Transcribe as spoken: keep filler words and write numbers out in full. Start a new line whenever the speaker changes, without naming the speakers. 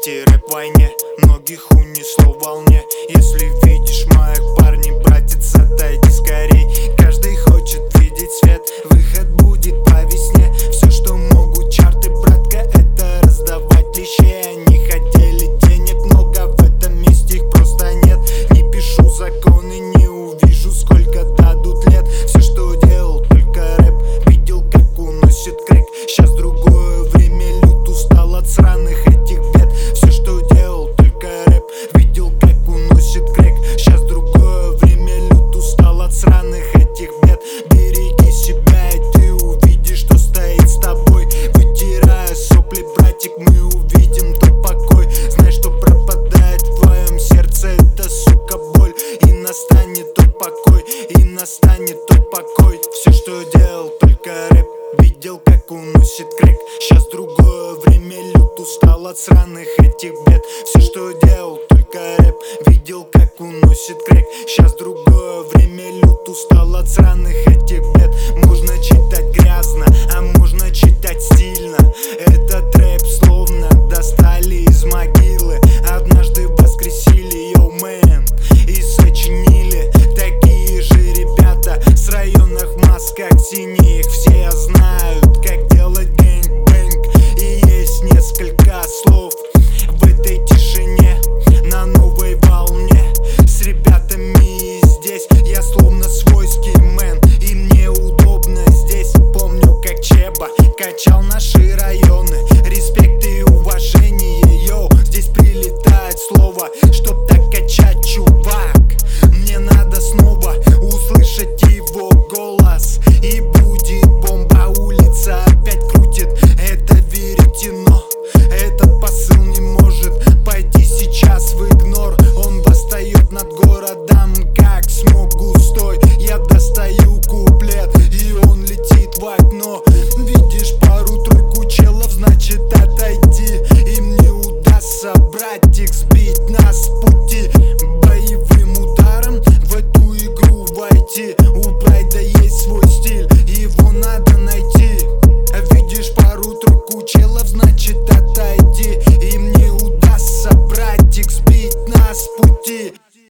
рэп войне многих унесло в волне. Если видишь моих парней, братец, отойди скорей. Каждый хочет видеть свет, выход будет по весне. Все, что могут чарты, братка, это раздавать клише. Они хотели денег много, в этом месте их просто нет. Не пишу законы, не увижу, сколько дадут лет. Все, что делал, только рэп, видел, как уносит крэк. Сейчас другое время, люд устал от сраных этих бед. Все, что делал, только рэп, видел, как уносит крэк. Сейчас другое время, люд устал от сраных этих бед. Береги себя, и ты увидишь, что стоит с тобой. Вытирая сопли, братик, мы увидим тот покой. Знай, что пропадает в твоем сердце эта, сука, боль. И настанет тот покой, и настанет тот покой. Все, что делал, только рэп, видел, как уносит крэк. Сейчас другое время, люд устал от сраных этих бед. Все, что делал, только рэп, видел, как уносит крэк. Сейчас другое время, люд устал от сраных этих бед. Можно читать грязно, а можно читать стильно. Этот рэп словно достали из могилы, однажды воскресили, йоу мэн, и сочинили. Такие же ребята с районных масках синих, все